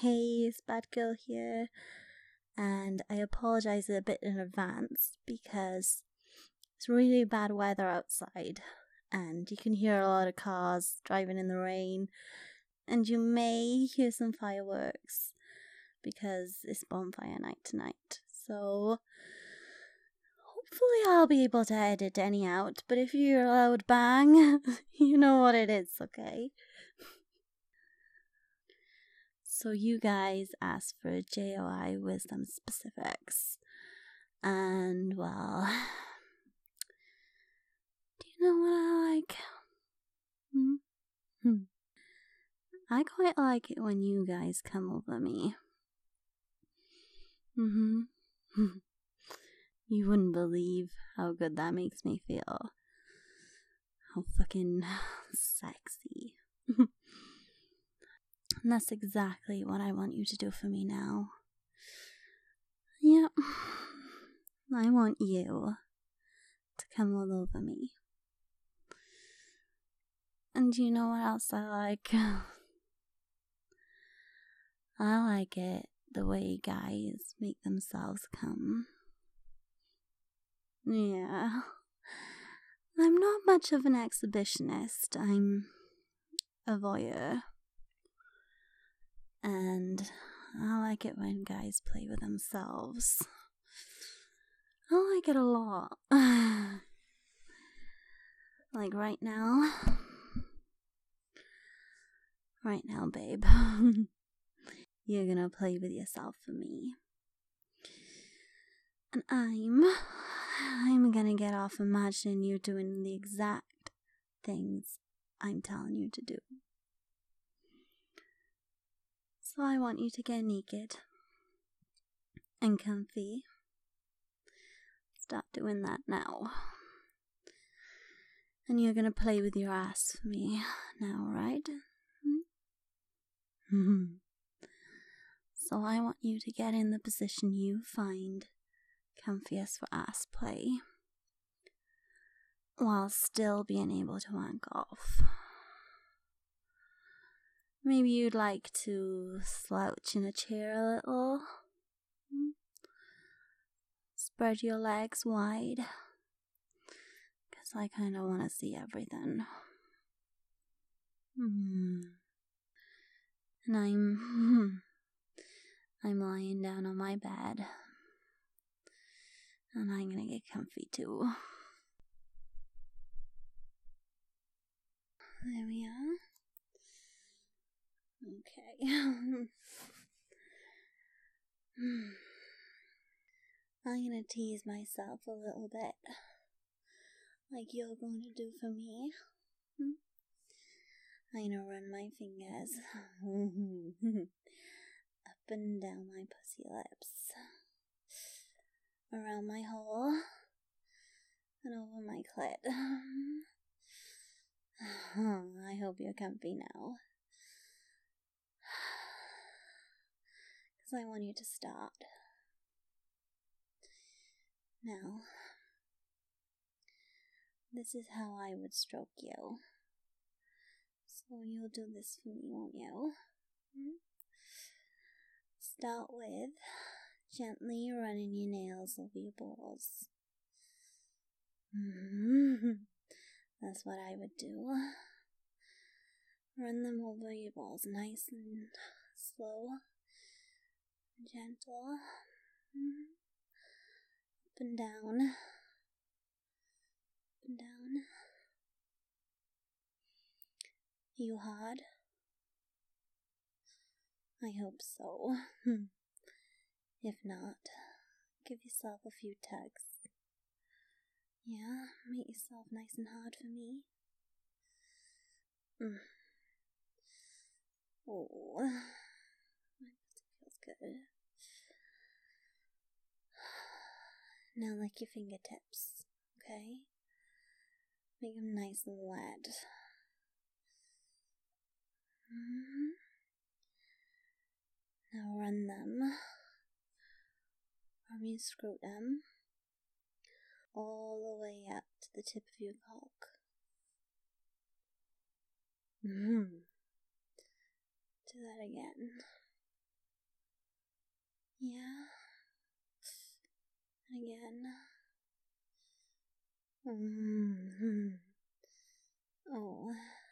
Hey, it's Bad Girl here, and I apologize a bit in advance because it's really bad weather outside, and you can hear a lot of cars driving in the rain, and you may hear some fireworks because it's bonfire night tonight. So hopefully I'll be able to edit any out, but if you hear a loud bang, you know what it is, okay? So you guys asked for JOI wisdom specifics. And, well, do you know what I like? I quite like it when you guys come over me. You wouldn't believe how good that makes me feel. How fucking sexy. And that's exactly what I want you to do for me now. Yep. I want you to come all over me. And you know what else I like? I like it the way guys make themselves come. Yeah. I'm not much of an exhibitionist. I'm a voyeur. And I like it when guys play with themselves. I like it a lot. Like right now. Right now, babe. You're gonna play with yourself for me. And I'm gonna get off imagining you doing the exact things I'm telling you to do. So I want you to get naked and comfy. Start doing that now. And you're gonna play with your ass for me now, right? So I want you to get in the position you find comfiest for ass play, while still being able to wank off. Maybe you'd like to slouch in a chair a little. Spread your legs wide, because I kind of want to see everything. And I'm lying down on my bed, and I'm gonna get comfy too. There we are. Okay. I'm gonna tease myself a little bit, like you're going to do for me. I'm gonna run my fingers up and down my pussy lips, around my hole, and over my clit. I hope you're comfy now, because I want you to start. Now, this is how I would stroke you. So you'll do this for me, won't you? Start with gently running your nails over your balls. That's what I would do. Run them over your balls nice and slow and gentle. Up and down. Up and down. You hard? I hope so. If not, give yourself a few tugs. Yeah, make yourself nice and hard for me. Oh, it feels good. Now lick your fingertips, okay? Make them nice and wet. Now run them from your scrotum all the way up to the tip of your cock. Do that again. Yeah. And again. Mm-hmm. Oh.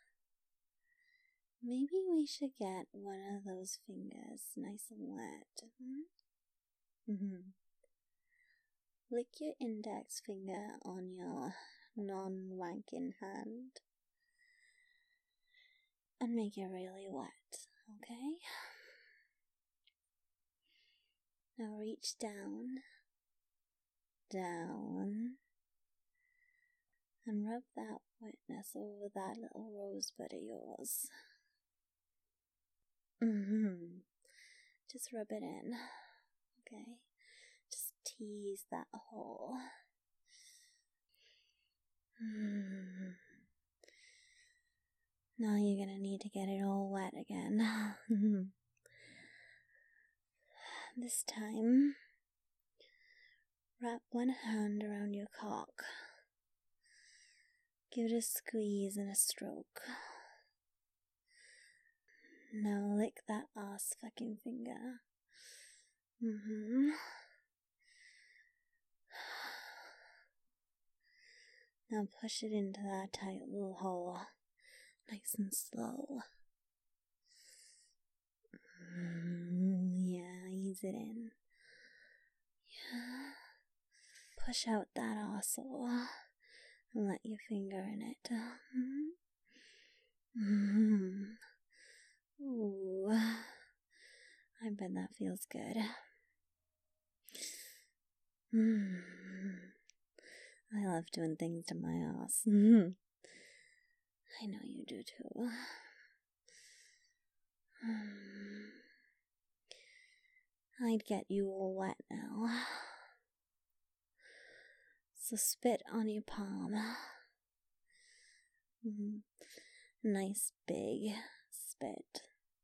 Maybe we should get one of those fingers nice and wet. Mm-hmm. Lick your index finger on your non-wanking hand and make it really wet, okay? Now reach down, and rub that wetness over that little rosebud of yours. Just rub it in, okay? Just tease that hole. Now you're gonna need to get it all wet again. This time, wrap one hand around your cock. Give it a squeeze and a stroke. Now lick that ass fucking finger. Now push it into that tight little hole, nice and slow. Yeah, ease it in. Yeah. Push out that arsehole and let your finger in it. Ooh, I bet that feels good. I love doing things to my ass. I know you do too. I'd get you all wet now. So spit on your palm. Nice big spit.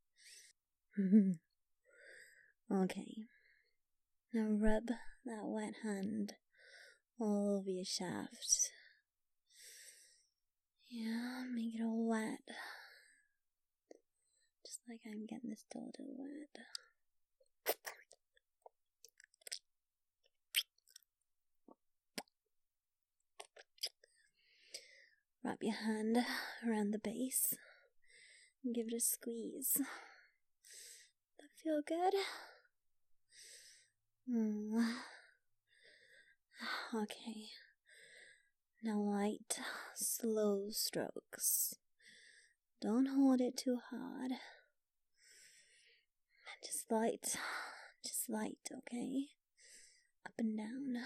Okay. Now rub that wet hand all over your shaft. Yeah, make it all wet. Just like I'm getting this dildo wet. Wrap your hand around the base and give it a squeeze. That feel good? Okay. Now light, slow strokes. Don't hold it too hard. Just light, okay? Up and down.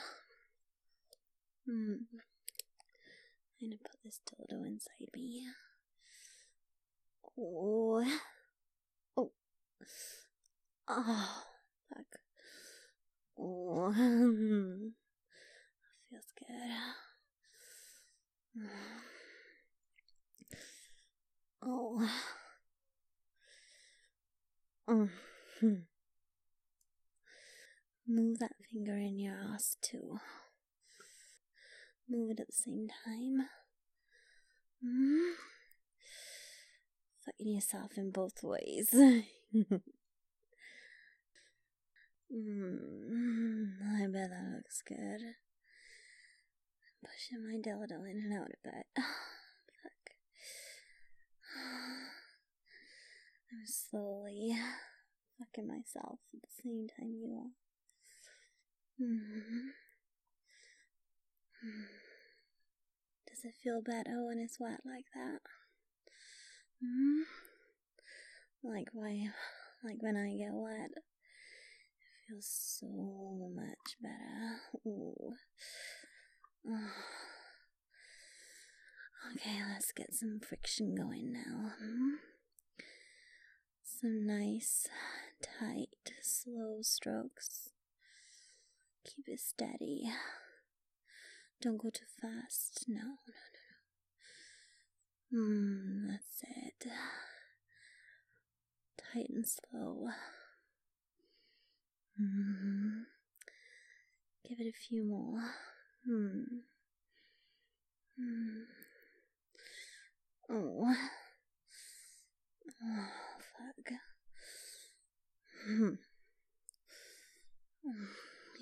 I'm gonna put this dildo inside me. Oh, fuck. Oh, feels good. Move that finger in your ass too. Move it at the same time. Fucking yourself in both ways. I bet that looks good. Pushing my dildo in and out a bit. Fuck. I'm slowly fucking myself at the same time you are. Does it feel better when it's wet like that? Like when I get wet, it feels so much better. Ooh. Okay, let's get some friction going now. Some nice, tight, slow strokes. Keep it steady. Don't go too fast. No. That's it. Tight and slow. Give it a few more. Oh, fuck.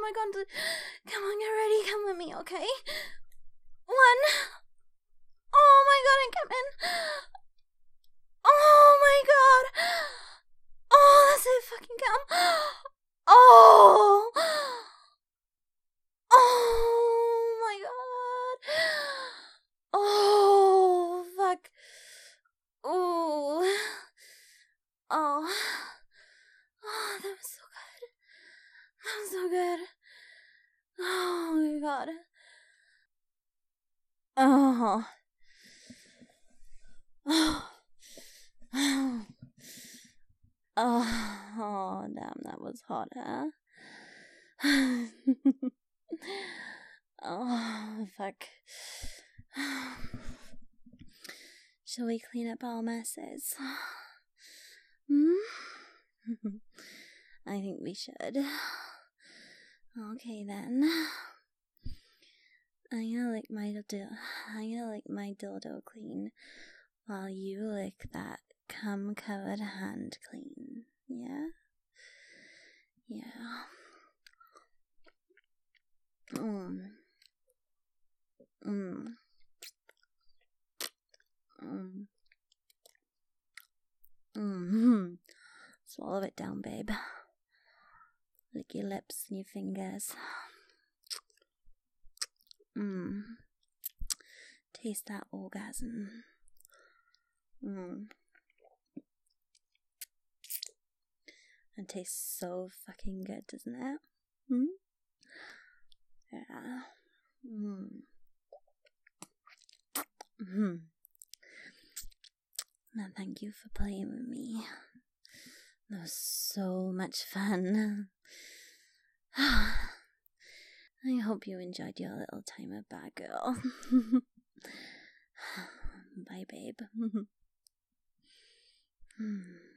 my god. Come on, get ready. Come with me, okay? 1. Oh my god, I'm coming. Oh my god. Oh, that's it. Fucking come. Oh. Oh my god. Oh, fuck. Oh. Oh. Oh, that was so good. That was so good. Oh my god. Oh. Oh. Oh, damn, that was hot, huh? Oh, fuck. Shall we clean up our messes? I think we should. Okay then. I'm gonna lick my dildo clean while you lick that cum-covered hand clean. Yeah? Yeah. Swallow it down, babe. Lick your lips and your fingers. Taste that orgasm. It tastes so fucking good, doesn't it? Yeah. Now thank you for playing with me. That was so much fun. I hope you enjoyed your little time at Bad Girl. Bye, babe.